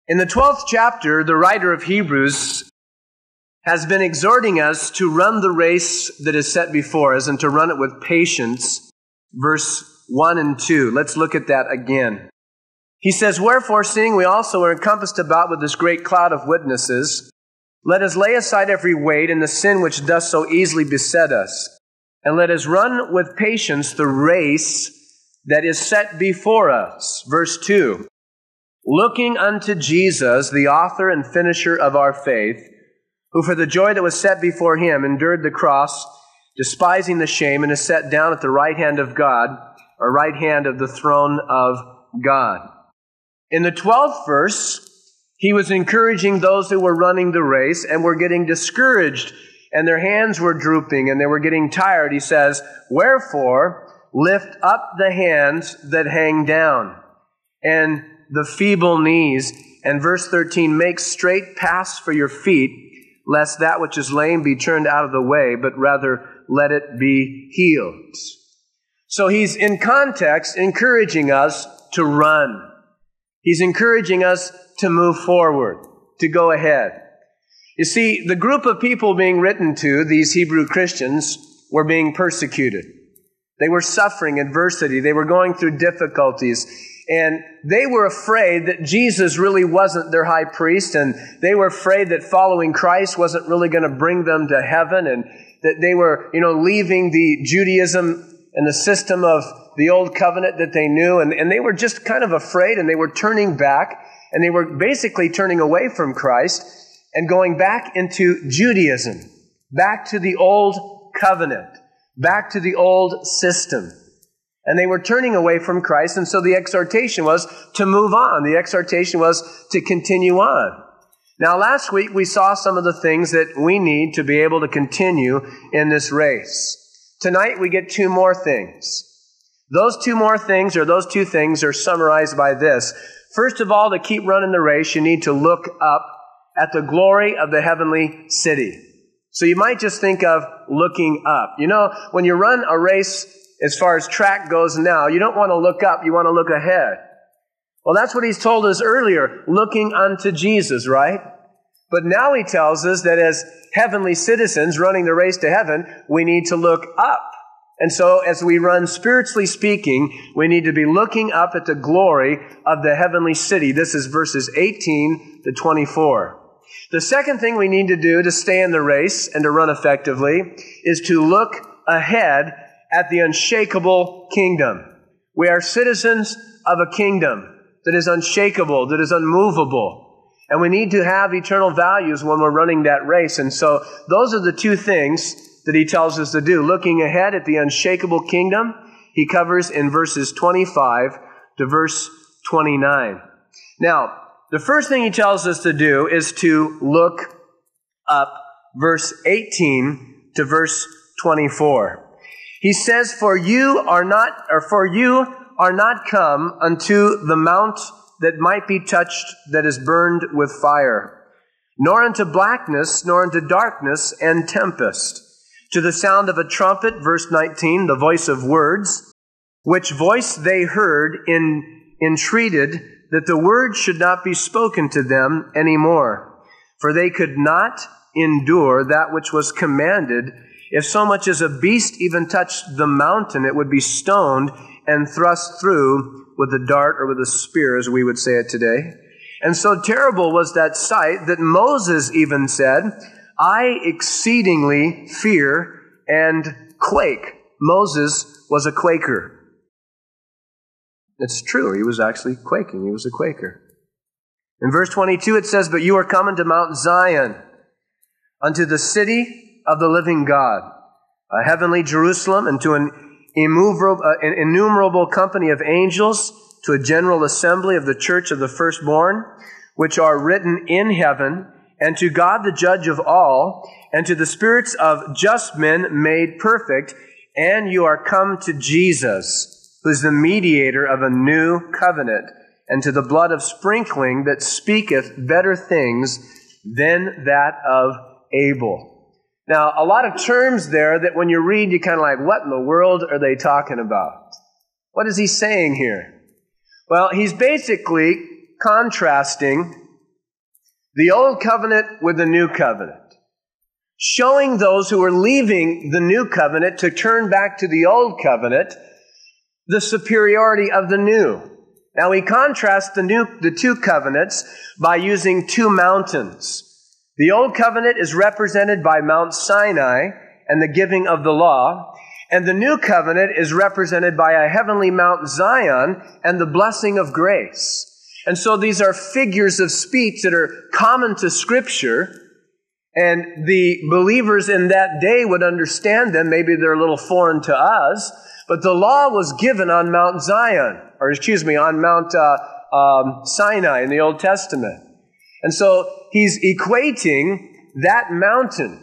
In the 12th chapter, the writer of Hebrews has been exhorting us to run the race that is set before us and to run it with patience. Verse 1 and 2. Let's look at that again. He says, "Wherefore, seeing we also are encompassed about with this great cloud of witnesses, let us lay aside every weight and the sin which doth so easily beset us, and let us run with patience the race that is set before us." Verse 2, "Looking unto Jesus, the author and finisher of our faith, who for the joy that was set before him endured the cross, despising the shame, and is set down at the right hand of God," or right hand of the throne of God. In the 12th verse, he was encouraging those who were running the race and were getting discouraged, and their hands were drooping, and they were getting tired. He says, "Wherefore, lift up the hands that hang down, and the feeble knees." And verse 13, "Make straight paths for your feet, lest that which is lame be turned out of the way, but rather let it be healed." So he's in context encouraging us to run. He's encouraging us to move forward, to go ahead. You see, the group of people being written to, these Hebrew Christians, were being persecuted. They were suffering adversity. They were going through difficulties. And they were afraid that Jesus really wasn't their high priest. And they were afraid that following Christ wasn't really going to bring them to heaven. And that they were, leaving the Judaism and the system of the old covenant that they knew. And they were just kind of afraid, and they were turning back. And they were basically turning away from Christ and going back into Judaism, back to the old covenant, back to the old system. And they were turning away from Christ, and so the exhortation was to move on. The exhortation was to continue on. Now, last week we saw some of the things that we need to be able to continue in this race. Tonight we get two more things. Those two things are summarized by this. First of all, to keep running the race, you need to look up at the glory of the heavenly city. So you might just think of looking up. When you run a race, as far as track goes now, you don't want to look up, you want to look ahead. Well, that's what he's told us earlier, looking unto Jesus, right? But now he tells us that as heavenly citizens running the race to heaven, we need to look up. And so as we run spiritually speaking, we need to be looking up at the glory of the heavenly city. This is verses 18 to 24. The second thing we need to do to stay in the race and to run effectively is to look ahead at the unshakable kingdom. We are citizens of a kingdom that is unshakable, that is unmovable. And we need to have eternal values when we're running that race. And so those are the two things that he tells us to do. Looking ahead at the unshakable kingdom, he covers in verses 25 to verse 29. Now, the first thing he tells us to do is to look up verse 18 to verse 24. He says, For you are not come unto the mount that might be touched, that is burned with fire, nor unto blackness, nor unto darkness and tempest, to the sound of a trumpet," verse 19, the voice of words, "which voice they heard entreated that the word should not be spoken to them any more. For they could not endure that which was commanded. If so much as a beast even touched the mountain, it would be stoned and thrust through with a dart or with a spear, as we would say it today. And so terrible was that sight that Moses even said, I exceedingly fear and quake." Moses was a Quaker. It's true, he was actually quaking. He was a Quaker. In verse 22 it says, "But you are coming to Mount Zion, unto the city of the living God, a heavenly Jerusalem, and to an innumerable company of angels, to a general assembly of the church of the firstborn, which are written in heaven, and to God the judge of all, and to the spirits of just men made perfect, and you are come to Jesus, who is the mediator of a new covenant, and to the blood of sprinkling that speaketh better things than that of Abel." Now, a lot of terms there that when you read, you kind of like, what in the world are they talking about? What is he saying here? Well, he's basically contrasting the old covenant with the new covenant, showing those who were leaving the new covenant to turn back to the old covenant the superiority of the new. Now we contrast the two covenants by using two mountains. The old covenant is represented by Mount Sinai and the giving of the law, and the new covenant is represented by a heavenly Mount Zion and the blessing of grace. And so these are figures of speech that are common to Scripture, and the believers in that day would understand them. Maybe they're a little foreign to us, but the law was given on Mount Zion, on Mount Sinai in the Old Testament. And so he's equating that mountain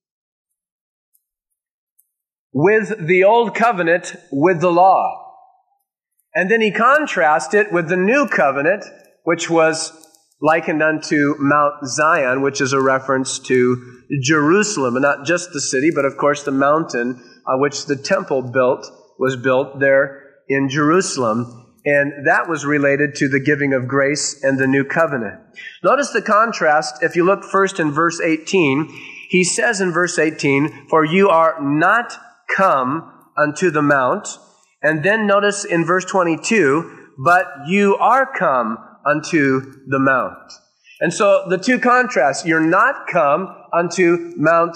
with the old covenant with the law. And then he contrasts it with the new covenant, which was likened unto Mount Zion, which is a reference to Jerusalem, and not just the city, but of course the mountain on which the temple was built there in Jerusalem. And that was related to the giving of grace and the new covenant. Notice the contrast. If you look first in verse 18, he says in verse 18, "For you are not come unto the mount." And then notice in verse 22, "But you are come unto the mount." And so the two contrasts, you're not come unto Mount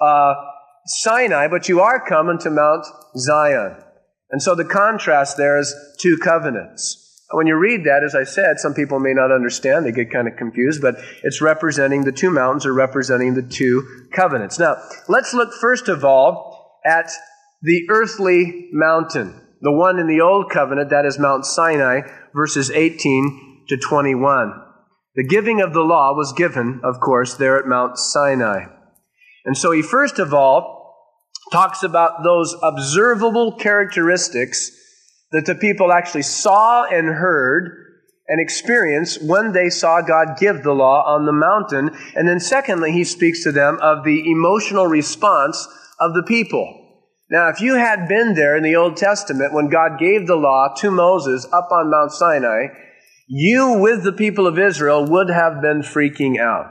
Sinai, but you are come unto Mount Zion. And so the contrast there is two covenants. When you read that, as I said, some people may not understand. They get kind of confused, but it's representing the two mountains or representing the two covenants. Now, let's look first of all at the earthly mountain, the one in the Old Covenant, that is Mount Sinai, verses 18 to 21. The giving of the law was given, of course, there at Mount Sinai. And so he first of all talks about those observable characteristics that the people actually saw and heard and experienced when they saw God give the law on the mountain. And then secondly, he speaks to them of the emotional response of the people. Now, if you had been there in the Old Testament when God gave the law to Moses up on Mount Sinai, you with the people of Israel would have been freaking out.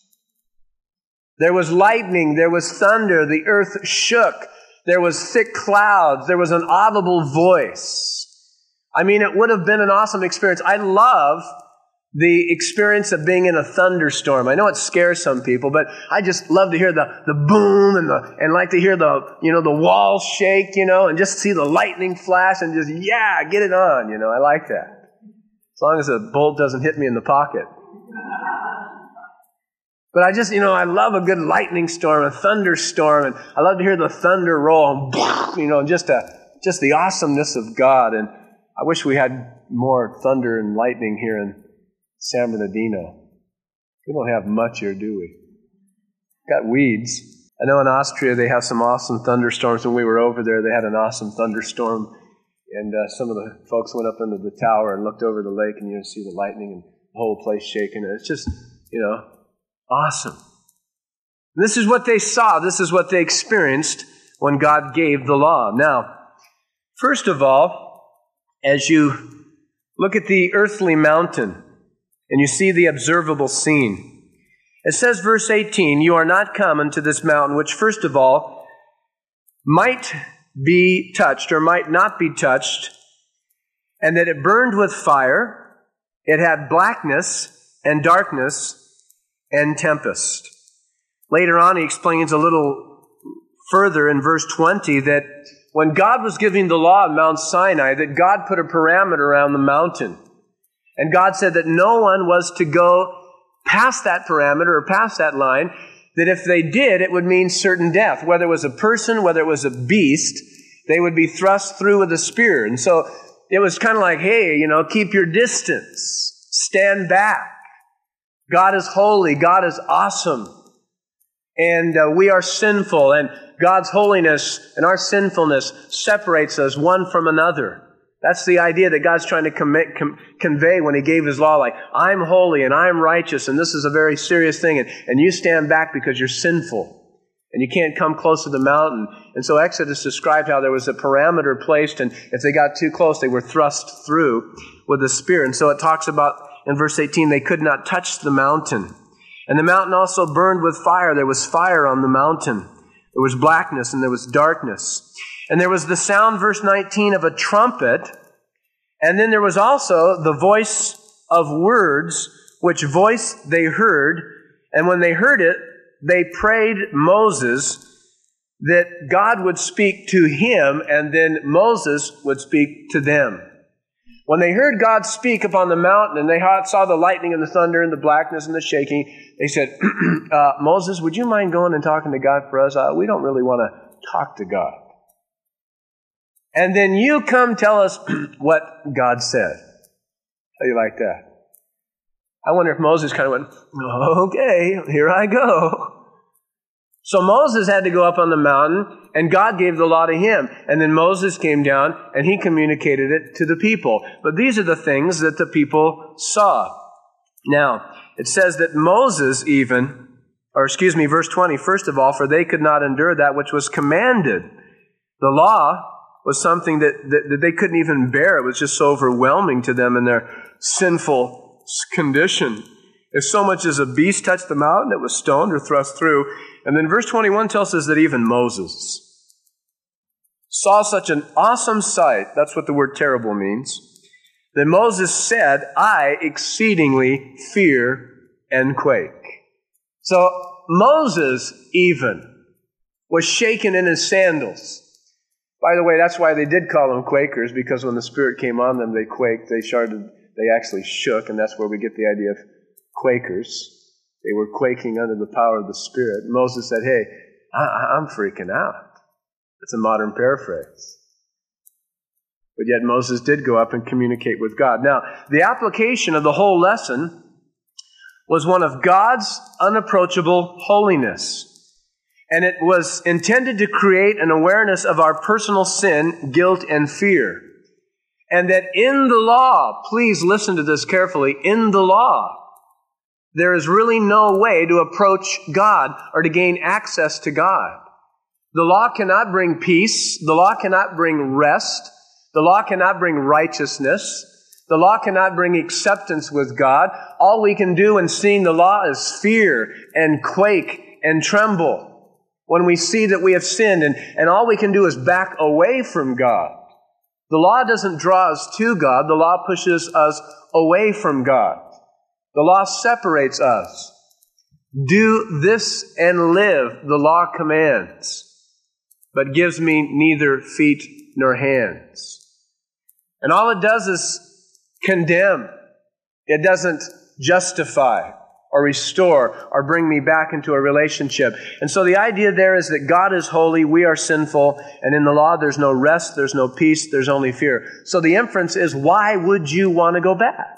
There was lightning, there was thunder, the earth shook, there was thick clouds, there was an audible voice. I mean, it would have been an awesome experience. I love the experience of being in a thunderstorm. I know it scares some people, but I just love to hear the boom and like to hear the walls shake, and just see the lightning flash and just, get it on, I like that. As long as a bolt doesn't hit me in the pocket. But I just, I love a good lightning storm, a thunderstorm, and I love to hear the thunder roll, and just the awesomeness of God. And I wish we had more thunder and lightning here in San Bernardino. We don't have much here, do we? Got weeds. I know in Austria they have some awesome thunderstorms. When we were over there, they had an awesome thunderstorm, and some of the folks went up into the tower and looked over the lake, and you see the lightning and the whole place shaking. And it's just, awesome. And this is what they saw. This is what they experienced when God gave the law. Now, first of all, as you look at the earthly mountain and you see the observable scene, it says, verse 18, "You are not come unto this mountain, which first of all might be touched or might not be touched, and that it burned with fire, it had blackness and darkness and tempest." Later on, he explains a little further in verse 20 that when God was giving the law on Mount Sinai, that God put a parameter around the mountain. And God said that no one was to go past that parameter or past that line, that if they did, it would mean certain death. Whether it was a person, whether it was a beast, they would be thrust through with a spear. And so it was kind of like, hey, keep your distance. Stand back. God is holy. God is awesome. And we are sinful. And God's holiness and our sinfulness separates us one from another. That's the idea that God's trying to convey when He gave His law, like, I'm holy and I'm righteous, and this is a very serious thing, and you stand back because you're sinful, and you can't come close to the mountain. And so Exodus described how there was a parameter placed, and if they got too close, they were thrust through with a spear. And so it talks about, in verse 18, they could not touch the mountain. And the mountain also burned with fire. There was fire on the mountain. There was blackness and there was darkness. And there was the sound, verse 19, of a trumpet. And then there was also the voice of words, which voice they heard. And when they heard it, they prayed Moses that God would speak to him, and then Moses would speak to them. When they heard God speak upon the mountain, and they saw the lightning and the thunder and the blackness and the shaking, they said, Moses, would you mind going and talking to God for us? We don't really want to talk to God. And then you come tell us what God said. How do you like that? I wonder if Moses kind of went, okay, here I go. So Moses had to go up on the mountain, and God gave the law to him. And then Moses came down, and he communicated it to the people. But these are the things that the people saw. Now, it says that Moses verse 20, first of all, for they could not endure that which was commanded. The law was something that they couldn't even bear. It was just so overwhelming to them in their sinful condition. If so much as a beast touched the mountain, it was stoned or thrust through. And then verse 21 tells us that even Moses saw such an awesome sight, that's what the word terrible means, that Moses said, I exceedingly fear and quake. So Moses even was shaken in his sandals. By the way, that's why they did call them Quakers, because when the Spirit came on them, they quaked, they actually shook, and that's where we get the idea of Quakers. They were quaking under the power of the Spirit. Moses said, hey, I'm freaking out. It's a modern paraphrase. But yet Moses did go up and communicate with God. Now, the application of the whole lesson was one of God's unapproachable holiness. And it was intended to create an awareness of our personal sin, guilt, and fear. And that in the law, please listen to this carefully, in the law, there is really no way to approach God or to gain access to God. The law cannot bring peace. The law cannot bring rest. The law cannot bring righteousness. The law cannot bring acceptance with God. All we can do in seeing the law is fear and quake and tremble when we see that we have sinned. And all we can do is back away from God. The law doesn't draw us to God. The law pushes us away from God. The law separates us. Do this and live, the law commands, but gives me neither feet nor hands. And all it does is condemn. It doesn't justify or restore or bring me back into a relationship. And so the idea there is that God is holy, we are sinful, and in the law there's no rest, there's no peace, there's only fear. So the inference is, why would you want to go back?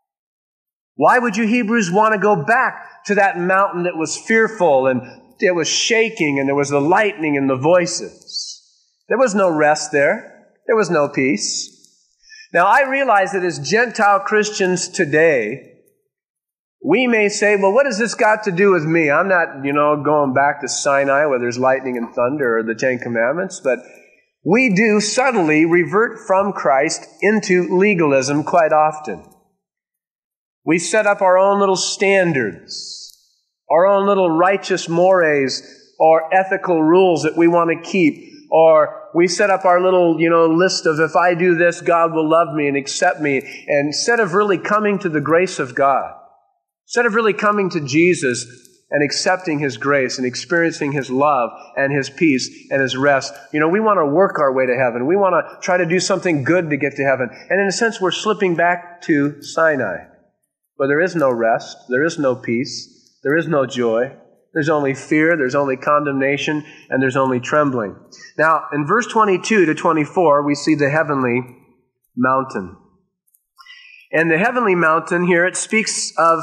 Why would you Hebrews want to go back to that mountain that was fearful and it was shaking and there was the lightning and the voices? There was no rest there. There was no peace. Now, I realize that as Gentile Christians today, we may say, well, what has this got to do with me? I'm not, going back to Sinai where there's lightning and thunder or the Ten Commandments, but we do subtly revert from Christ into legalism quite often. We set up our own little standards, our own little righteous mores or ethical rules that we want to keep. Or we set up our little, list of, if I do this, God will love me and accept me. And instead of really coming to the grace of God, instead of really coming to Jesus and accepting His grace and experiencing His love and His peace and His rest, we want to work our way to heaven. We want to try to do something good to get to heaven. And in a sense, we're slipping back to Sinai, where there is no rest, there is no peace, there is no joy, there's only fear, there's only condemnation, and there's only trembling. Now, in verse 22 to 24, we see the heavenly mountain. And the heavenly mountain here, it speaks of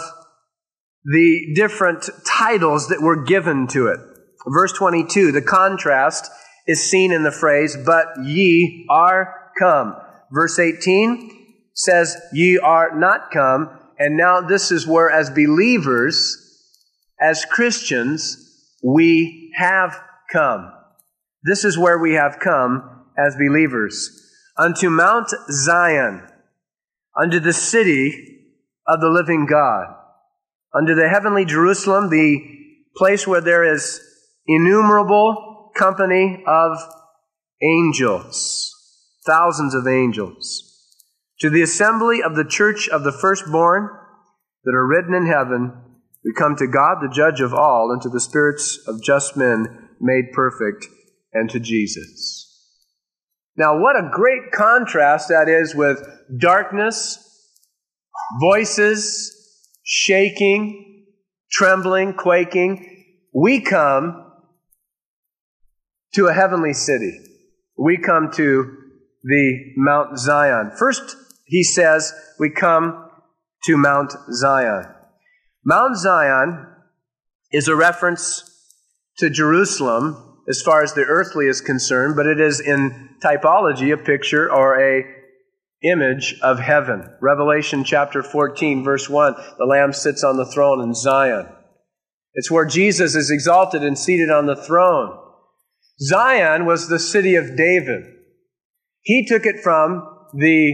the different titles that were given to it. Verse 22, the contrast is seen in the phrase, but ye are come. Verse 18 says, ye are not come. And now this is where, as believers, as Christians, we have come. This is where we have come as believers. Unto Mount Zion, unto the city of the living God. unto the heavenly Jerusalem, the place where there is innumerable company of angels, thousands of angels, to the assembly of the church of the firstborn that are written in heaven, we come to God, the judge of all, and to the spirits of just men made perfect, and to Jesus. Now, what a great contrast that is with darkness, voices, shaking, trembling, quaking. We come to a heavenly city. We come to the Mount Zion. First, he says, we come to Mount Zion. Mount Zion is a reference to Jerusalem as far as the earthly is concerned, but it is in typology a picture or a image of heaven. Revelation chapter 14, verse 1, the Lamb sits on the throne in Zion. It's where Jesus is exalted and seated on the throne. Zion was the city of David. He took it from the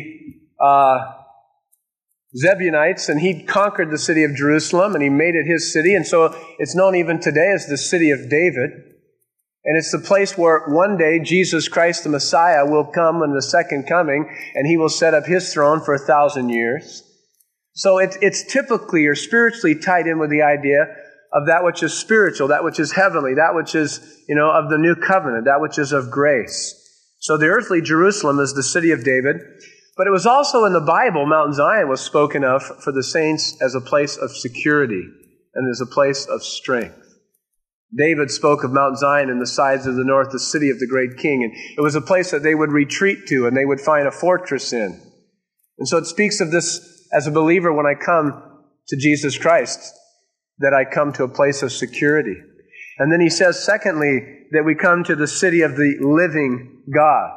Zebulites, and he conquered the city of Jerusalem, and he made it his city, and so it's known even today as the city of David. And it's the place where one day Jesus Christ the Messiah will come in the second coming, and he will set up his throne for 1,000 years. So it's typically or spiritually tied in with the idea of that which is spiritual, that which is heavenly, that which is, of the new covenant, that which is of grace. So the earthly Jerusalem is the city of David, but it was also in the Bible, Mount Zion was spoken of for the saints as a place of security and as a place of strength. David spoke of Mount Zion in the sides of the north, the city of the great king, and it was a place that they would retreat to and they would find a fortress in. And so it speaks of this as a believer when I come to Jesus Christ, that I come to a place of security. And then he says, secondly, that we come to the city of the living God.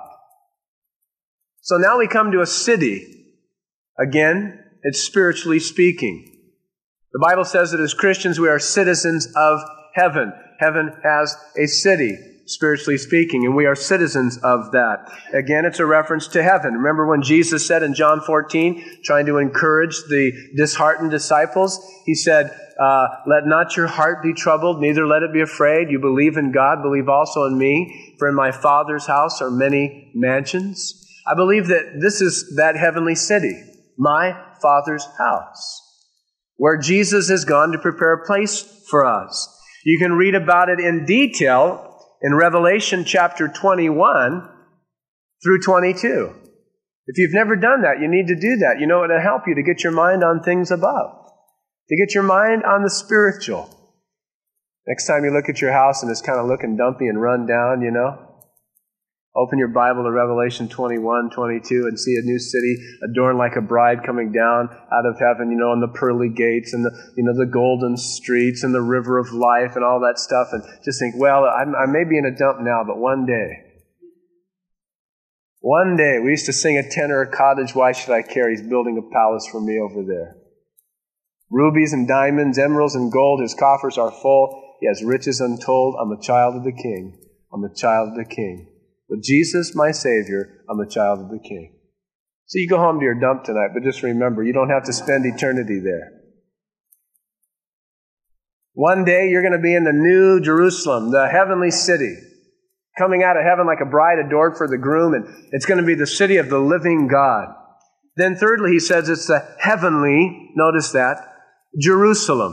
So now we come to a city. Again, it's spiritually speaking. The Bible says that as Christians we are citizens of heaven. Heaven has a city, spiritually speaking, and we are citizens of that. Again, it's a reference to heaven. Remember when Jesus said in John 14, trying to encourage the disheartened disciples, he said, let not your heart be troubled, neither let it be afraid. You believe in God, believe also in me. For in my Father's house are many mansions. I believe that this is that heavenly city, my Father's house, where Jesus has gone to prepare a place for us. You can read about it in detail in Revelation chapter 21 through 22. If you've never done that, you need to do that. It'll help you to get your mind on things above, to get your mind on the spiritual. Next time you look at your house and it's kind of looking dumpy and run down, open your Bible to Revelation 21, 22 and see a new city adorned like a bride coming down out of heaven, and the pearly gates and the golden streets and the river of life and all that stuff, and just think, well, I may be in a dump now, but one day, we used to sing a tenor, a cottage, why should I care? He's building a palace for me over there. Rubies and diamonds, emeralds and gold, his coffers are full. He has riches untold. I'm a child of the King. I'm a child of the King. With Jesus, my Savior, I'm a child of the King. So you go home to your dump tonight, but just remember, you don't have to spend eternity there. One day you're going to be in the new Jerusalem, the heavenly city, coming out of heaven like a bride adored for the groom, and it's going to be the city of the living God. Then thirdly, he says it's the heavenly, notice that, Jerusalem.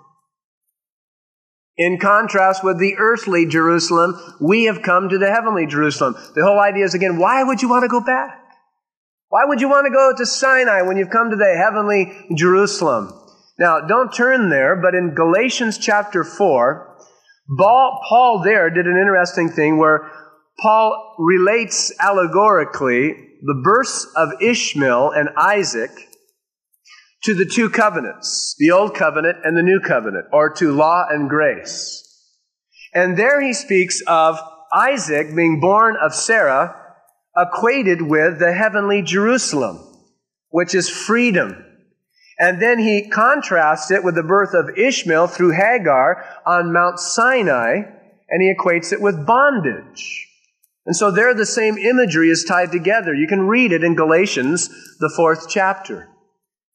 In contrast with the earthly Jerusalem, we have come to the heavenly Jerusalem. The whole idea is, again, why would you want to go back? Why would you want to go to Sinai when you've come to the heavenly Jerusalem? Now, don't turn there, but in Galatians chapter 4, Paul there did an interesting thing where Paul relates allegorically the births of Ishmael and Isaac to the two covenants, the old covenant and the new covenant, or to law and grace. And there he speaks of Isaac being born of Sarah, equated with the heavenly Jerusalem, which is freedom. And then he contrasts it with the birth of Ishmael through Hagar on Mount Sinai, and he equates it with bondage. And so there the same imagery is tied together. You can read it in Galatians, the 4th chapter.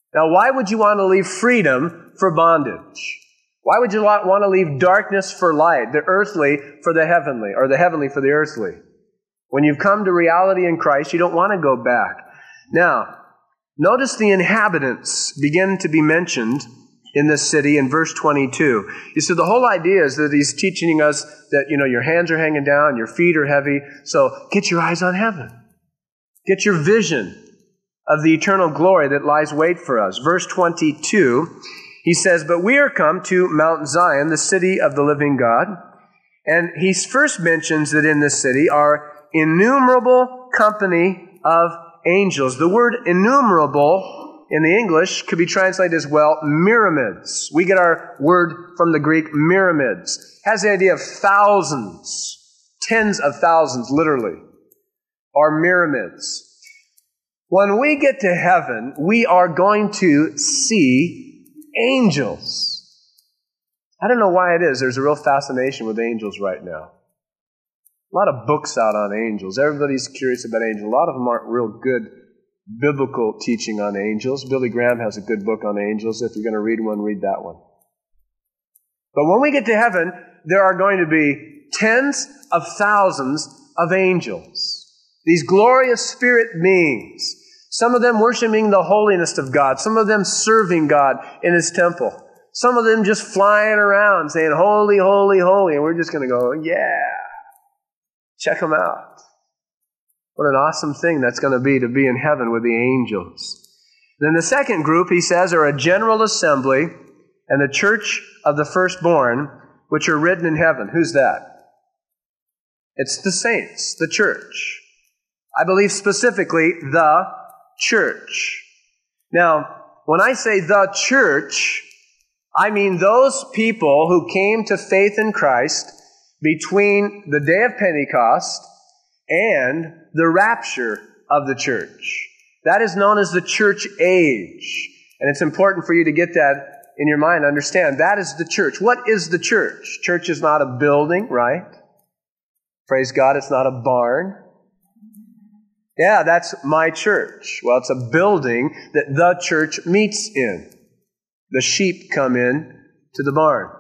Now, why would you want to leave freedom for bondage? Why would you want to leave darkness for light, the earthly for the heavenly, or the heavenly for the earthly? When you've come to reality in Christ, you don't want to go back. Now, notice the inhabitants begin to be mentioned in this city in verse 22. You see, the whole idea is that he's teaching us that, your hands are hanging down, your feet are heavy, so get your eyes on heaven. Get your vision of the eternal glory that lies wait for us. Verse 22, he says, "But we are come to Mount Zion, the city of the living God." And he first mentions that in this city are innumerable company of angels. The word innumerable in the English could be translated as well, myramids. We get our word from the Greek, myramids. It has the idea of thousands, tens of thousands, literally, are myramids. When we get to heaven, we are going to see angels. I don't know why it is. There's a real fascination with angels right now. A lot of books out on angels. Everybody's curious about angels. A lot of them aren't real good biblical teaching on angels. Billy Graham has a good book on angels. If you're going to read one, read that one. But when we get to heaven, there are going to be tens of thousands of angels. These glorious spirit beings. Some of them worshiping the holiness of God. Some of them serving God in His temple. Some of them just flying around saying, "Holy, holy, holy." And we're just going to go, yeah. Check them out. What an awesome thing that's going to be in heaven with the angels. Then the second group, he says, are a general assembly and the church of the firstborn, which are written in heaven. Who's that? It's the saints, the church. I believe specifically the church. Now, when I say the church, I mean those people who came to faith in Christ between the day of Pentecost and the rapture of the church. That is known as the church age. And it's important for you to get that in your mind. Understand, that is the church. What is the church? Church is not a building, right? Praise God, it's not a barn. Yeah, that's my church. Well, it's a building that the church meets in. The sheep come in to the barn.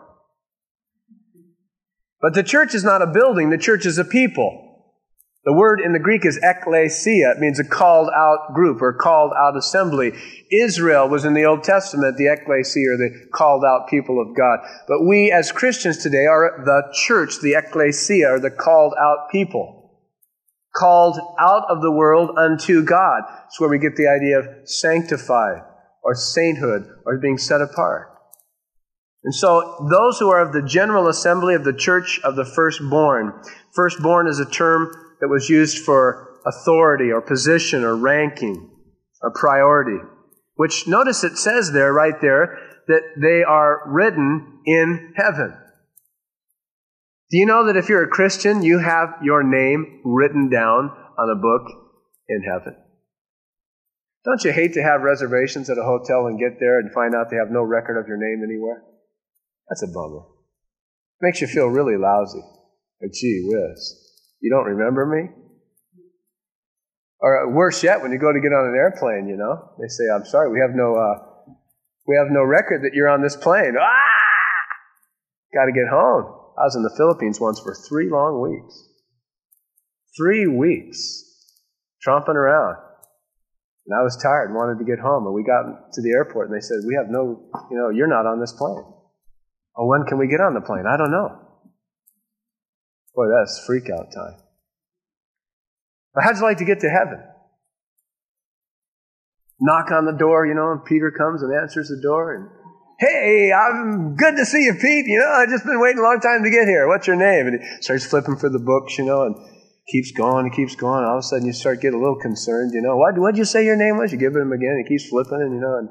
But the church is not a building. The church is a people. The word in the Greek is ekklesia. It means a called out group or called out assembly. Israel was in the Old Testament the ekklesia, or the called out people of God. But we as Christians today are the church, the ekklesia, or the called out people. Called out of the world unto God. It's where we get the idea of sanctified or sainthood or being set apart. And so those who are of the general assembly of the church of the firstborn. Firstborn is a term that was used for authority or position or ranking or priority. Which, notice it says there, right there, that they are written in heaven. Do you know that if you're a Christian, you have your name written down on a book in heaven? Don't you hate to have reservations at a hotel and get there and find out they have no record of your name anywhere? That's a bummer. Makes you feel really lousy. Or gee whiz. You don't remember me? Or worse yet, when you go to get on an airplane, they say, "I'm sorry, we have no record that you're on this plane." Got to get home. I was in the Philippines once for 3 long weeks. 3 weeks. Tromping around. And I was tired and wanted to get home. And we got to the airport and they said, "We have you're not on this plane." "Oh, when can we get on the plane?" "I don't know." Boy, that's freak out time. But how'd you like to get to heaven? Knock on the door, and Peter comes and answers the door and, "Hey, I'm good to see you, Pete. I've just been waiting a long time to get here. What's your name?" And he starts flipping for the books, and keeps going and keeps going. All of a sudden you start getting a little concerned, What'd you say your name was? You give it him again. He keeps flipping and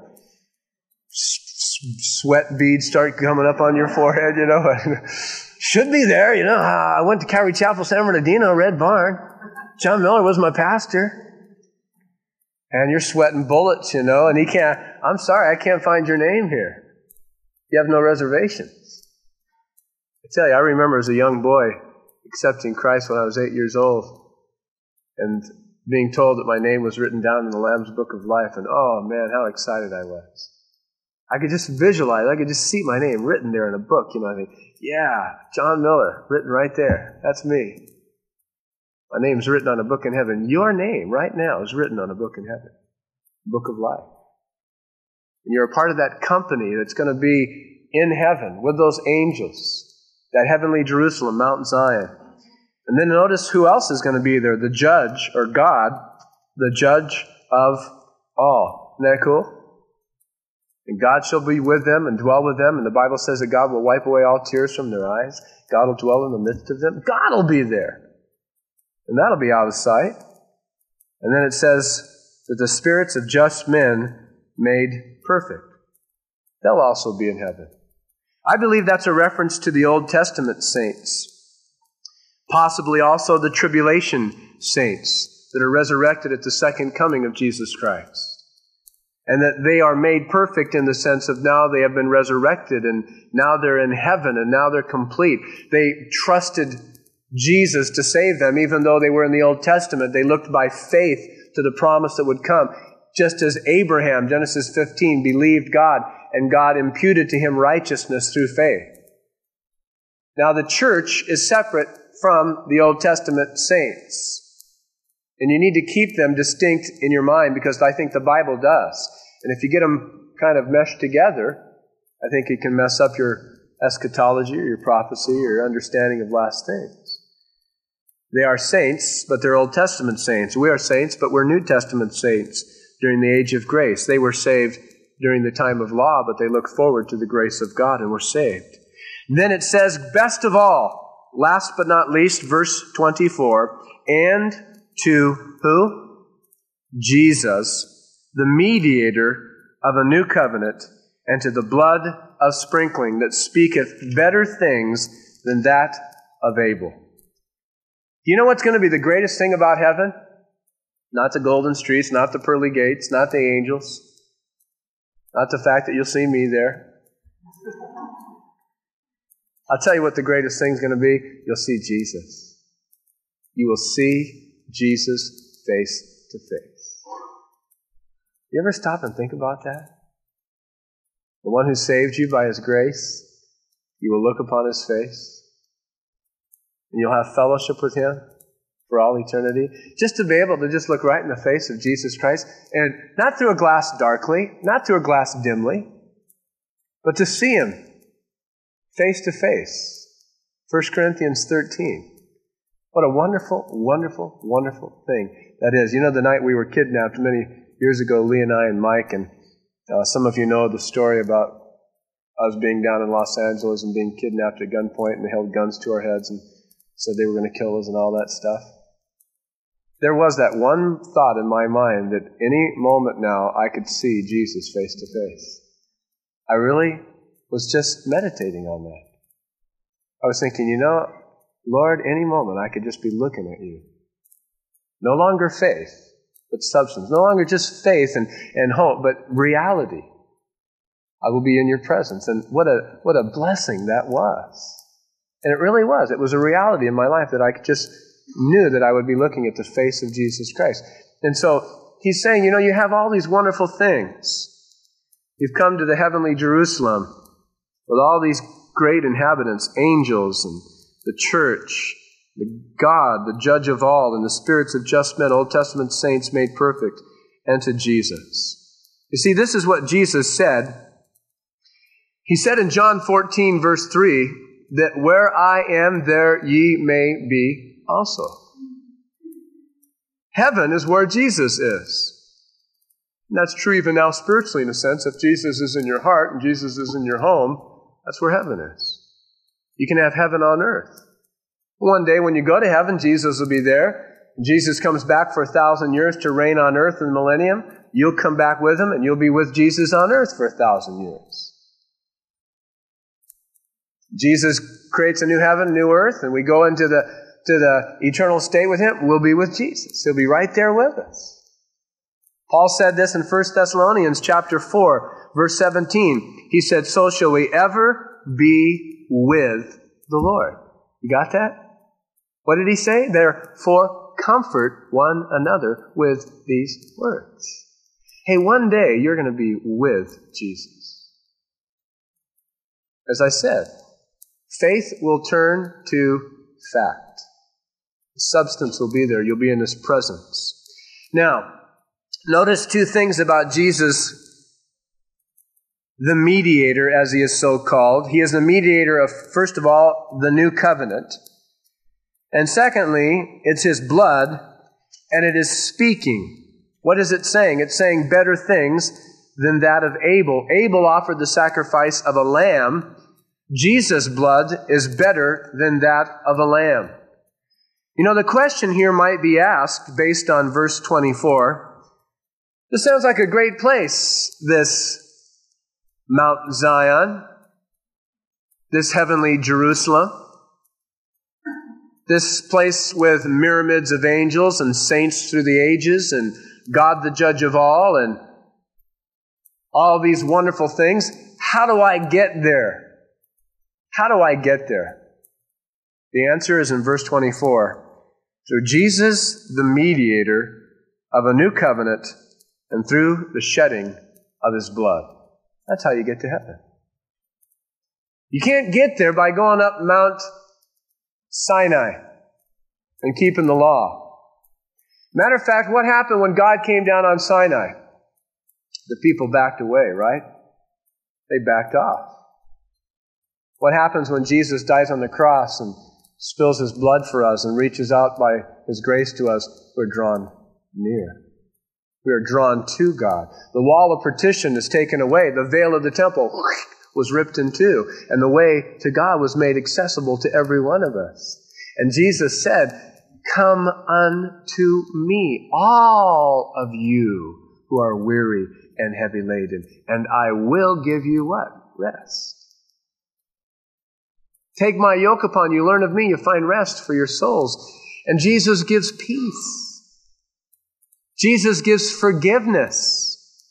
sweat beads start coming up on your forehead, Should be there, I went to Calvary Chapel, San Bernardino, Red Barn. John Miller was my pastor. And you're sweating bullets, and he can't, "I'm sorry, I can't find your name here. You have no reservations." I tell you, I remember as a young boy accepting Christ when I was 8 years old. And being told that my name was written down in the Lamb's Book of Life, and oh man, how excited I was. I could just visualize, I could just see my name written there in a book, I think, yeah, John Miller, written right there. That's me. My name's written on a book in heaven. Your name right now is written on a book in heaven. Book of life. And you're a part of that company that's going to be in heaven with those angels, that heavenly Jerusalem, Mount Zion. And then notice who else is going to be there. The judge, or God, the judge of all. Isn't that cool? And God shall be with them and dwell with them. And the Bible says that God will wipe away all tears from their eyes. God will dwell in the midst of them. God will be there. And that'll be out of sight. And then it says that the spirits of just men made perfect. They'll also be in heaven. I believe that's a reference to the Old Testament saints. Possibly also the tribulation saints that are resurrected at the second coming of Jesus Christ. And that they are made perfect in the sense of now they have been resurrected and now they're in heaven and now they're complete. They trusted Jesus to save them, even though they were in the Old Testament. They looked by faith to the promise that would come. Just as Abraham, Genesis 15, believed God and God imputed to him righteousness through faith. Now the church is separate from the Old Testament saints. And you need to keep them distinct in your mind because I think the Bible does. And if you get them kind of meshed together, I think it can mess up your eschatology or your prophecy or your understanding of last things. They are saints, but they're Old Testament saints. We are saints, but we're New Testament saints during the age of grace. They were saved during the time of law, but they look forward to the grace of God and were saved. Then it says, best of all, last but not least, verse 24, and to who? Jesus, the mediator of a new covenant, and to the blood of sprinkling that speaketh better things than that of Abel. Do you know what's going to be the greatest thing about heaven? Not the golden streets, not the pearly gates, not the angels, not the fact that you'll see me there. I'll tell you what the greatest thing's going to be. You'll see Jesus. You will see Jesus face to face. You ever stop and think about that? The one who saved you by His grace, you will look upon His face, and you'll have fellowship with Him for all eternity. Just to be able to just look right in the face of Jesus Christ, and not through a glass darkly, not through a glass dimly, but to see Him face to face. 1 Corinthians 13. What a wonderful, wonderful, wonderful thing that is. You know, the night we were kidnapped many years ago, Lee and I and Mike, and some of you know the story about us being down in Los Angeles and being kidnapped at gunpoint, and they held guns to our heads and said they were going to kill us and all that stuff. There was that one thought in my mind that any moment now I could see Jesus face to face. I really was just meditating on that. I was thinking, you know, Lord, any moment I could just be looking at you. No longer faith, but substance. No longer just faith and hope, but reality. I will be in your presence. And what a blessing that was. And it really was. It was a reality in my life that I just knew that I would be looking at the face of Jesus Christ. And so He's saying, you know, you have all these wonderful things. You've come to the heavenly Jerusalem with all these great inhabitants, angels, and the church, the God, the judge of all, and the spirits of just men, Old Testament saints made perfect, and to Jesus. You see, this is what Jesus said. He said in John 14, verse 3, that where I am, there ye may be also. Heaven is where Jesus is. And that's true even now spiritually, in a sense. If Jesus is in your heart and Jesus is in your home, that's where heaven is. You can have heaven on earth. One day when you go to heaven, Jesus will be there. Jesus comes back for 1,000 years to reign on earth in the millennium. You'll come back with Him and you'll be with Jesus on earth for 1,000 years. Jesus creates a new heaven, new earth, and we go into the eternal state with Him. We'll be with Jesus. He'll be right there with us. Paul said this in 1 Thessalonians chapter 4, verse 17. He said, so shall we ever be with the Lord. You got that? What did he say? Therefore, comfort one another with these words. Hey, one day you're going to be with Jesus. As I said, faith will turn to fact. The substance will be there. You'll be in His presence. Now, notice two things about Jesus, the mediator, as He is so called. He is the mediator of, first of all, the new covenant. And secondly, it's His blood, and it is speaking. What is it saying? It's saying better things than that of Abel. Abel offered the sacrifice of a lamb. Jesus' blood is better than that of a lamb. You know, the question here might be asked based on verse 24. This sounds like a great place, this Mount Zion, this heavenly Jerusalem, this place with myriads of angels and saints through the ages and God the judge of all and all these wonderful things. How do I get there? How do I get there? The answer is in verse 24. Through Jesus, the mediator of a new covenant, and through the shedding of His blood. That's how you get to heaven. You can't get there by going up Mount Sinai and keeping the law. Matter of fact, what happened when God came down on Sinai? The people backed away, right? They backed off. What happens when Jesus dies on the cross and spills His blood for us and reaches out by His grace to us? We're drawn near. We are drawn to God. The wall of partition is taken away. The veil of the temple was ripped in two, and the way to God was made accessible to every one of us. And Jesus said, "Come unto me, all of you who are weary and heavy laden, and I will give you" what? Rest. Take my yoke upon you, learn of me, you'll find rest for your souls. And Jesus gives peace. Jesus gives forgiveness.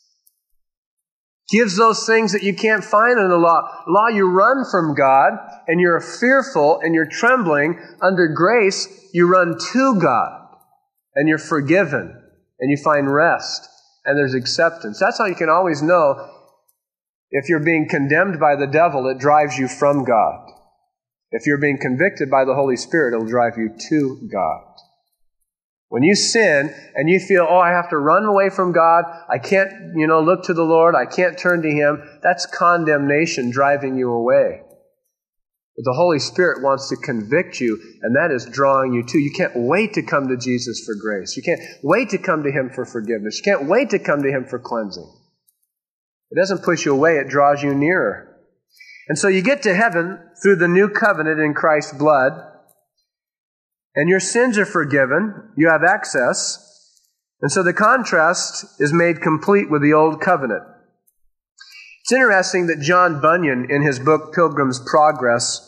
Gives those things that you can't find in the law. Law, you run from God, and you're fearful, and you're trembling. Under grace, you run to God, and you're forgiven, and you find rest, and there's acceptance. That's how you can always know if you're being condemned by the devil, it drives you from God. If you're being convicted by the Holy Spirit, it'll drive you to God. When you sin and you feel, I have to run away from God, I can't, look to the Lord, I can't turn to Him, that's condemnation driving you away. But the Holy Spirit wants to convict you, and that is drawing you to. You can't wait to come to Jesus for grace. You can't wait to come to Him for forgiveness. You can't wait to come to Him for cleansing. It doesn't push you away, it draws you nearer. And so you get to heaven through the new covenant in Christ's blood, and your sins are forgiven, you have access, and so the contrast is made complete with the old covenant. It's interesting that John Bunyan, in his book Pilgrim's Progress,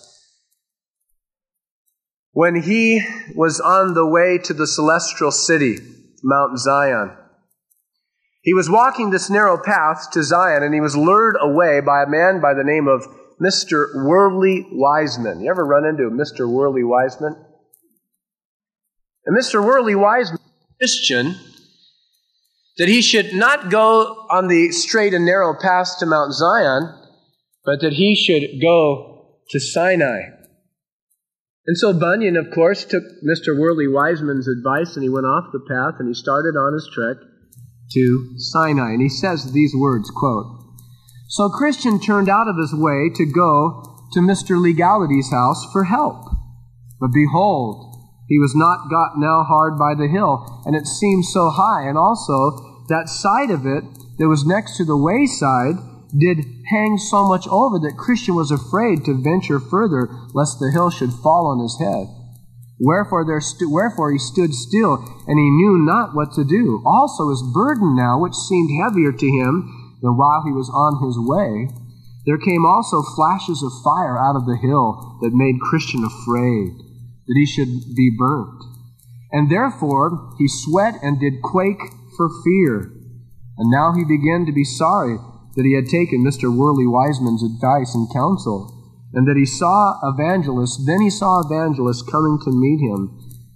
when he was on the way to the celestial city, Mount Zion, he was walking this narrow path to Zion, and he was lured away by a man by the name of Mr. Worldly Wiseman. You ever run into Mr. Worldly Wiseman? And Mr. Worldly Wiseman, Christian, that he should not go on the straight and narrow path to Mount Zion, but that he should go to Sinai. And so Bunyan, of course, took Mr. Worldly Wiseman's advice, and he went off the path, and he started on his trek to Sinai. And he says these words, quote, "So Christian turned out of his way to go to Mr. Legality's house for help. But behold, he was not got now hard by the hill, and it seemed so high, and also that side of it that was next to the wayside did hang so much over that Christian was afraid to venture further, lest the hill should fall on his head. Wherefore he stood still, and he knew not what to do. Also his burden now, which seemed heavier to him than while he was on his way, there came also flashes of fire out of the hill that made Christian afraid, that he should be burnt. And therefore he sweat and did quake for fear. And now he began to be sorry that he had taken Mr. Worldly Wiseman's advice and counsel, and that he saw Evangelist coming to meet him,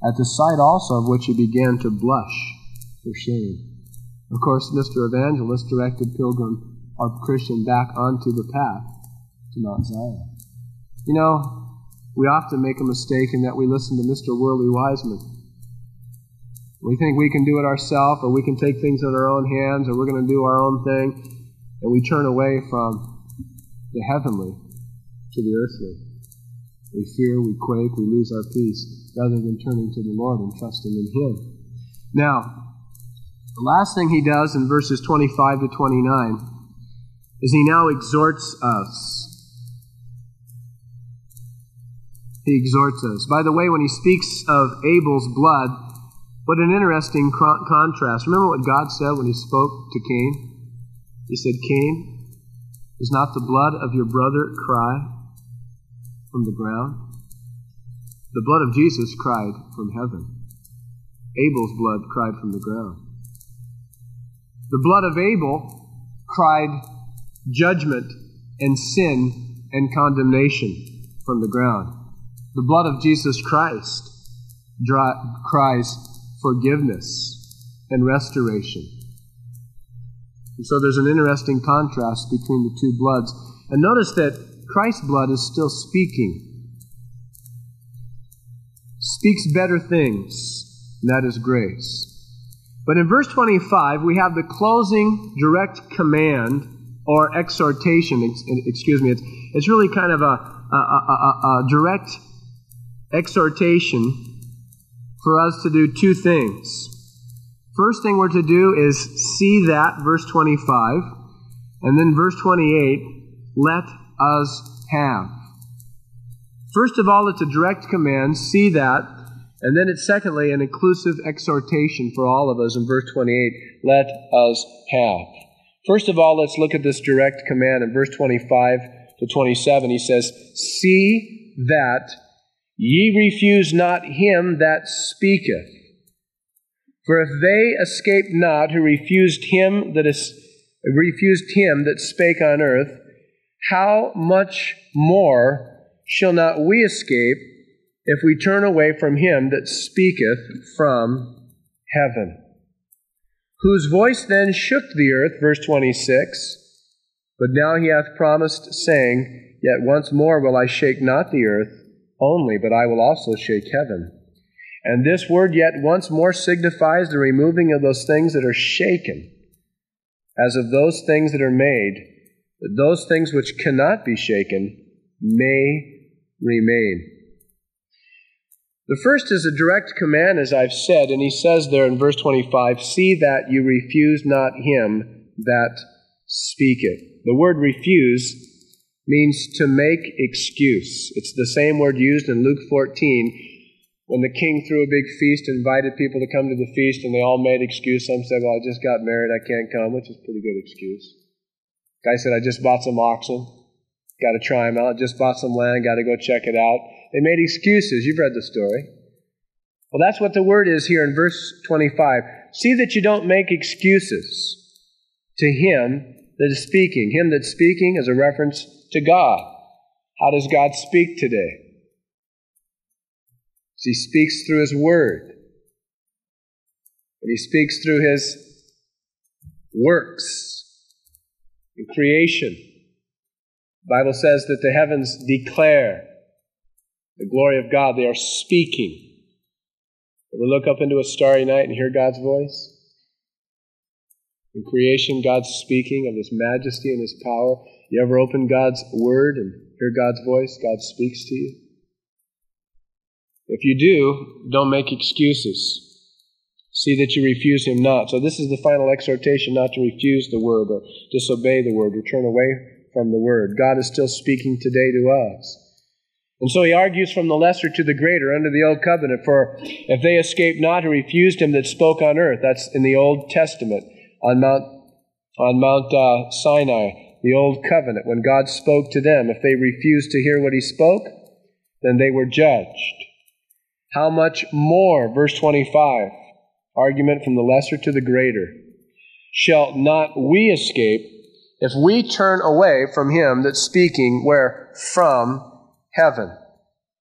at the sight also of which he began to blush for shame. Of course, Mr. Evangelist directed Pilgrim, our Christian, back onto the path to Mount Zion. You know, we often make a mistake in that we listen to Mr. Worldly Wiseman. We think we can do it ourselves, or we can take things in our own hands, or we're going to do our own thing, and we turn away from the heavenly to the earthly. We fear, we quake, we lose our peace, rather than turning to the Lord and trusting in Him. Now, the last thing he does in verses 25 to 29 is he now exhorts us. He exhorts us. By the way, when he speaks of Abel's blood, what an interesting contrast. Remember what God said when he spoke to Cain? He said, Cain, is not the blood of your brother cry from the ground? The blood of Jesus cried from heaven. Abel's blood cried from the ground. The blood of Abel cried judgment and sin and condemnation from the ground. The blood of Jesus Christ cries forgiveness and restoration. And so there's an interesting contrast between the two bloods. And notice that Christ's blood is still speaking. Speaks better things, and that is grace. But in verse 25, we have the closing direct command or exhortation. It's really kind of a direct exhortation for us to do two things. First thing we're to do is see that, verse 25, and then verse 28, let us have. First of all, it's a direct command, see that, and then it's secondly an inclusive exhortation for all of us in verse 28, let us have. First of all, let's look at this direct command in verse 25 to 27. He says, see that ye refuse not him that speaketh. For if they escape not who refused him that spake on earth, how much more shall not we escape if we turn away from him that speaketh from heaven? Whose voice then shook the earth, verse 26, but now he hath promised, saying, yet once more will I shake not the earth only, but I will also shake heaven. And this word yet once more signifies the removing of those things that are shaken, as of those things that are made, that those things which cannot be shaken may remain. The first is a direct command, as I've said, and he says there in verse 25, see that you refuse not him that speaketh. The word refuse means to make excuse. It's the same word used in Luke 14 when the king threw a big feast, invited people to come to the feast, and they all made excuse. Some said, well, I just got married, I can't come, which is a pretty good excuse. Guy said, I just bought some oxen, got to try them out. Just bought some land, got to go check it out. They made excuses. You've read the story. Well, that's what the word is here in verse 25. See that you don't make excuses to him that is speaking. Him that's speaking is a reference to God. How does God speak today? He speaks through His Word. And He speaks through His works in creation. The Bible says that the heavens declare the glory of God. They are speaking. Ever look up into a starry night and hear God's voice? In creation, God's speaking of His majesty and His power. You ever open God's Word and hear God's voice? God speaks to you. If you do, don't make excuses. See that you refuse Him not. So this is the final exhortation, not to refuse the Word or disobey the Word or turn away from the Word. God is still speaking today to us. And so he argues from the lesser to the greater under the Old Covenant. For if they escaped not who refused Him that spoke on earth, that's in the Old Testament, on Mount Sinai, the Old Covenant, when God spoke to them, if they refused to hear what He spoke, then they were judged. How much more, verse 25, argument from the lesser to the greater, shall not we escape if we turn away from Him that's speaking where? From heaven.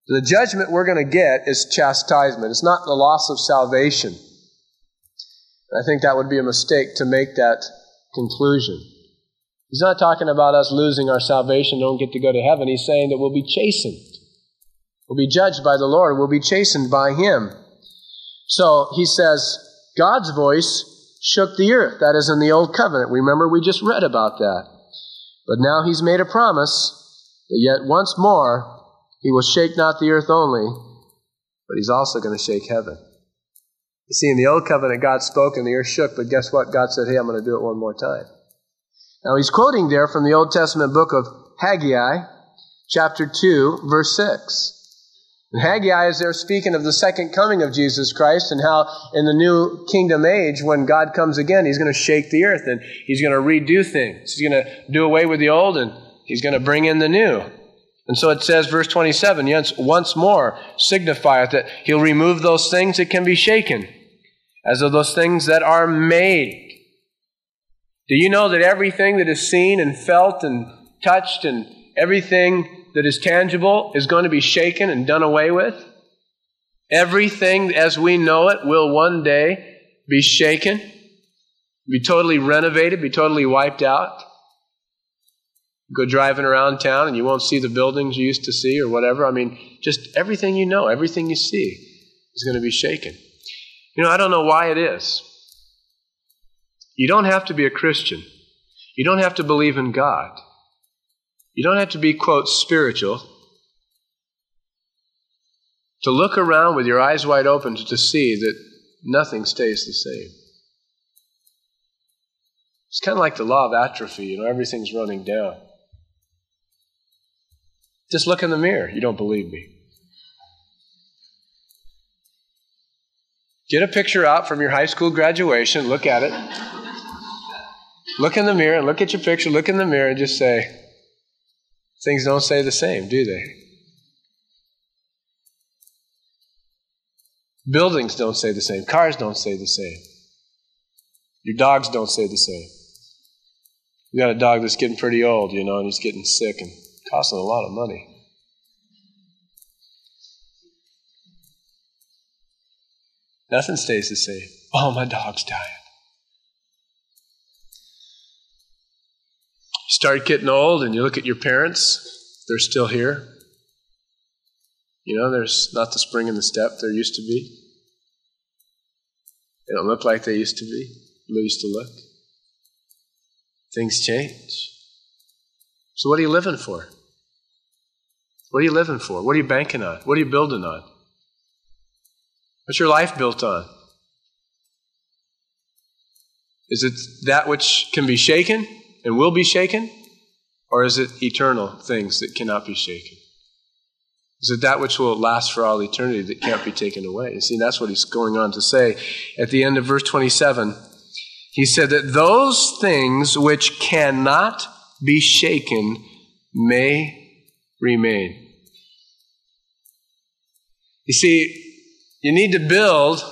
The judgment we're going to get is chastisement. It's not the loss of salvation. I think that would be a mistake to make that conclusion. He's not talking about us losing our salvation, don't get to go to heaven. He's saying that we'll be chastened. We'll be judged by the Lord. We'll be chastened by Him. So he says, God's voice shook the earth. That is in the Old Covenant. Remember, we just read about that. But now He's made a promise that yet once more He will shake not the earth only, but He's also going to shake heaven. You see, in the Old Covenant, God spoke and the earth shook, but guess what? God said, hey, I'm going to do it one more time. Now, he's quoting there from the Old Testament book of Haggai, chapter 2, verse 6. And Haggai is there speaking of the second coming of Jesus Christ and how in the new kingdom age, when God comes again, He's going to shake the earth and He's going to redo things. He's going to do away with the old and He's going to bring in the new. And so it says, verse 27, yes, once more signifieth that He'll remove those things that can be shaken, as of those things that are made. Do you know that everything that is seen and felt and touched and everything that is tangible is going to be shaken and done away with? Everything as we know it will one day be shaken, be totally renovated, be totally wiped out. Go driving around town and you won't see the buildings you used to see or whatever. I mean, just everything you know, everything you see is going to be shaken. You know, I don't know why it is. You don't have to be a Christian. You don't have to believe in God. You don't have to be, quote, spiritual to look around with your eyes wide open to see that nothing stays the same. It's kind of like the law of atrophy. You know, everything's running down. Just look in the mirror. You don't believe me. Get a picture out from your high school graduation. Look at it. Look in the mirror and look at your picture. Look in the mirror and just say, things don't stay the same, do they? Buildings don't stay the same. Cars don't stay the same. Your dogs don't stay the same. You got a dog that's getting pretty old, you know, and he's getting sick and costing a lot of money. Nothing stays the same. Oh, my dog's dying. You start getting old and you look at your parents, they're still here. You know, there's not the spring in the step there used to be. They don't look like they used to be. They used to look. Things change. So what are you living for? What are you living for? What are you banking on? What are you building on? What's your life built on? Is it that which can be shaken and will be shaken? Or is it eternal things that cannot be shaken? Is it that which will last for all eternity that can't be taken away? You see, that's what he's going on to say at the end of verse 27. He said that those things which cannot be shaken may remain. You see, you need to build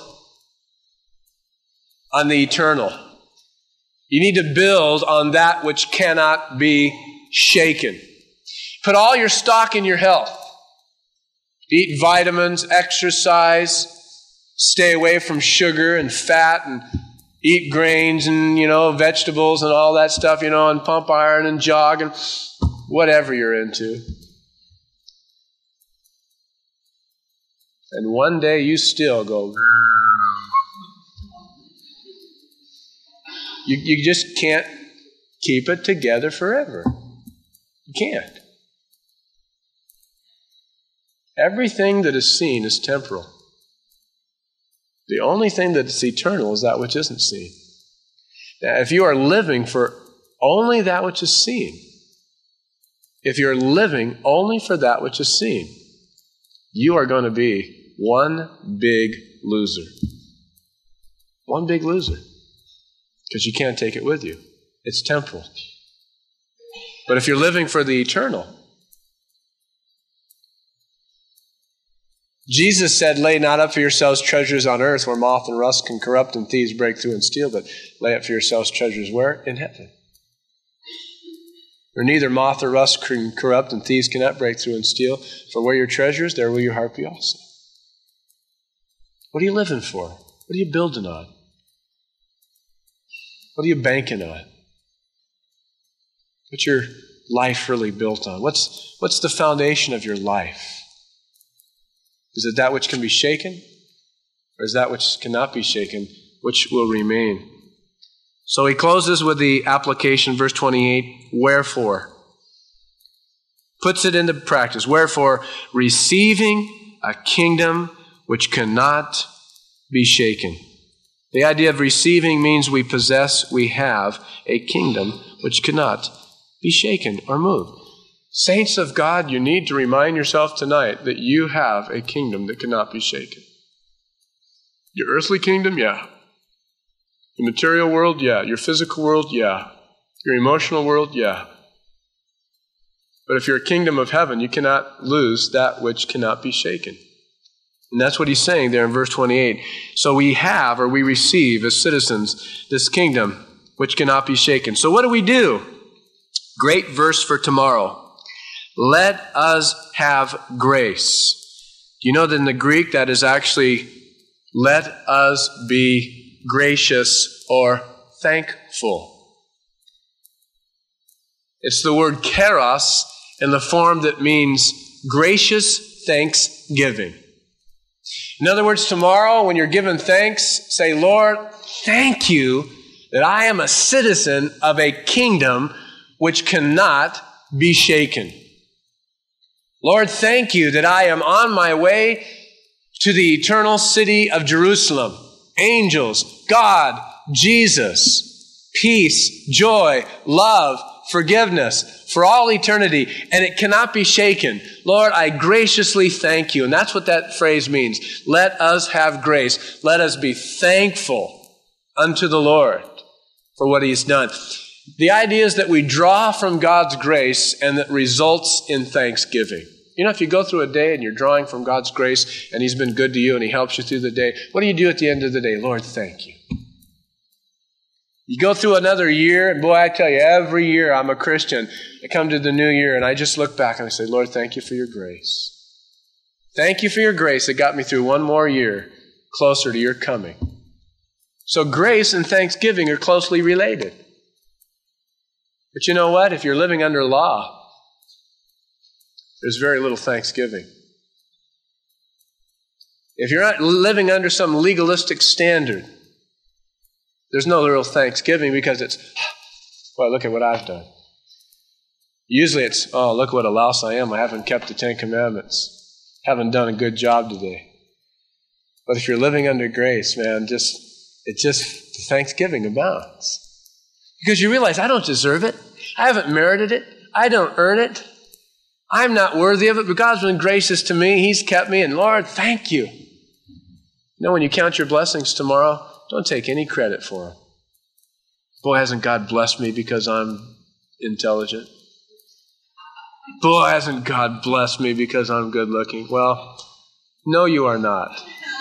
on the eternal. You need to build on that which cannot be shaken. Put all your stock in your health. Eat vitamins, exercise, stay away from sugar and fat, and eat grains and, vegetables and all that stuff, and pump iron and jog and whatever you're into. And one day you still go. You just can't keep it together forever. You can't. Everything that is seen is temporal. The only thing that is eternal is that which isn't seen. Now, if you are living for only that which is seen, if you're living only for that which is seen, you are going to be one big loser. One big loser. Because you can't take it with you. It's temporal. But if you're living for the eternal, Jesus said, lay not up for yourselves treasures on earth where moth and rust can corrupt and thieves break through and steal, but lay up for yourselves treasures where? In heaven. where neither moth or rust can corrupt and thieves cannot break through and steal. For where your treasure is, there will your heart be also. What are you living for? What are you building on? What are you banking on? What's your life really built on? What's the foundation of your life? Is it that which can be shaken? Or is that which cannot be shaken, which will remain? So he closes with the application, verse 28, wherefore. Puts it into practice. Wherefore, receiving a kingdom which cannot be shaken. The idea of receiving means we possess, we have a kingdom which cannot be shaken or moved. Saints of God, you need to remind yourself tonight that you have a kingdom that cannot be shaken. Your earthly kingdom, yeah. Your material world, yeah. Your physical world, yeah. Your emotional world, yeah. But if you're a kingdom of heaven, you cannot lose that which cannot be shaken. And that's what he's saying there in verse 28. So we have, or we receive as citizens, this kingdom which cannot be shaken. So what do? Great verse for tomorrow. Let us have grace. Do you know that in the Greek that is actually let us be gracious or thankful? It's the word charos in the form that means gracious thanksgiving. In other words, tomorrow when you're giving thanks, say, Lord, thank you that I am a citizen of a kingdom which cannot be shaken. Lord, thank you that I am on my way to the eternal city of Jerusalem. Angels, God, Jesus, peace, joy, love, forgiveness for all eternity, and it cannot be shaken. Lord, I graciously thank you. And that's what that phrase means. Let us have grace. Let us be thankful unto the Lord for what he's done. The idea is that we draw from God's grace and that results in thanksgiving. You know, if you go through a day and you're drawing from God's grace and he's been good to you and he helps you through the day, what do you do at the end of the day? Lord, thank you. You go through another year, and boy, I tell you, every year I'm a Christian. I come to the new year and I just look back and I say, Lord, thank you for your grace. Thank you for your grace that got me through one more year closer to your coming. So grace and thanksgiving are closely related. But you know what? If you're living under law, there's very little thanksgiving. If you're not living under some legalistic standard, there's no real thanksgiving because it's, well, look at what I've done. Usually it's, oh, look what a louse I am. I haven't kept the 10 Commandments. Haven't done a good job today. But if you're living under grace, man, the thanksgiving abounds. Because you realize, I don't deserve it. I haven't merited it. I don't earn it. I'm not worthy of it, but God's been gracious to me. He's kept me, and Lord, thank you. You know, when you count your blessings tomorrow, don't take any credit for them. Boy, hasn't God blessed me because I'm intelligent? Boy, hasn't God blessed me because I'm good looking? Well, no, you are not.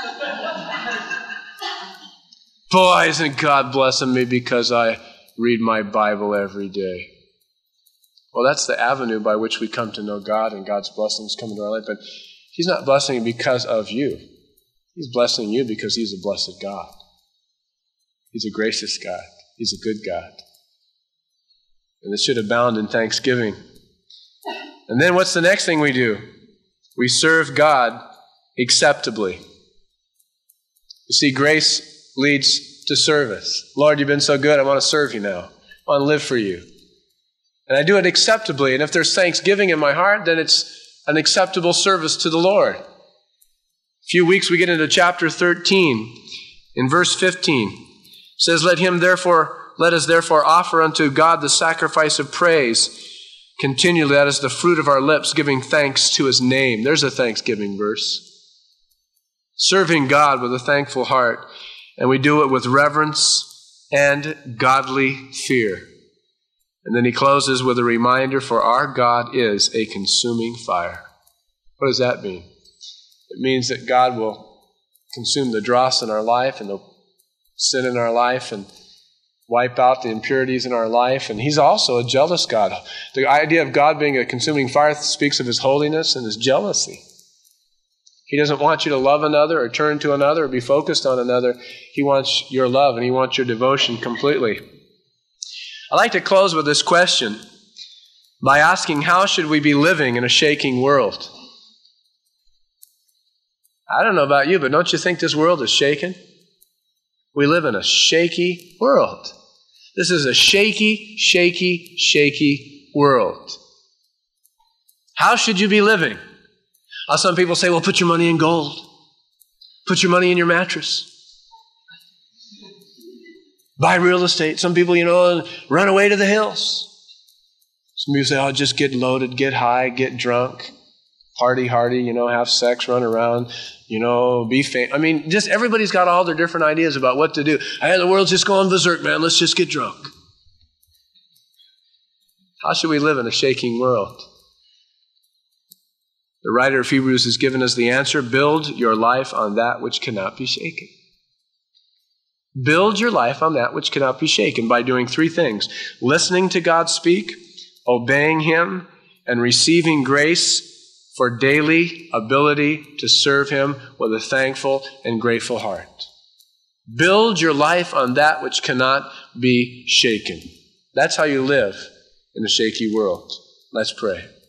Boy, isn't God blessing me because I read my Bible every day? Well, that's the avenue by which we come to know God and God's blessings come into our life. But he's not blessing you because of you. He's blessing you because he's a blessed God. He's a gracious God. He's a good God. And it should abound in thanksgiving. And then what's the next thing we do? We serve God acceptably. You see, grace leads to service. Lord, you've been so good. I want to serve you now. I want to live for you. And I do it acceptably. And if there's thanksgiving in my heart, then it's an acceptable service to the Lord. A few weeks we get into chapter 13. In verse 15, it says, Let us therefore offer unto God the sacrifice of praise continually. That is the fruit of our lips, giving thanks to his name. There's a thanksgiving verse. Serving God with a thankful heart. And we do it with reverence and godly fear. And then he closes with a reminder, for our God is a consuming fire. What does that mean? It means that God will consume the dross in our life and the sin in our life, and wipe out the impurities in our life. And He's also a jealous God. The idea of God being a consuming fire speaks of His holiness and His jealousy. He doesn't want you to love another or turn to another or be focused on another. He wants your love and He wants your devotion completely. I'd like to close with this question by asking, how should we be living in a shaking world? I don't know about you, but don't you think this world is shaken? We live in a shaky world. This is a shaky, shaky, shaky world. How should you be living? Some people say, well, put your money in gold. Put your money in your mattress. Buy real estate. Some people, run away to the hills. Some people say, oh, just get loaded, get high, get drunk, party hardy, have sex, run around, be famous. I mean, just everybody's got all their different ideas about what to do. Hey, the world's just going berserk, man. Let's just get drunk. How should we live in a shaking world? The writer of Hebrews has given us the answer. Build your life on that which cannot be shaken. Build your life on that which cannot be shaken by doing three things: listening to God speak, obeying Him, and receiving grace for daily ability to serve Him with a thankful and grateful heart. Build your life on that which cannot be shaken. That's how you live in a shaky world. Let's pray.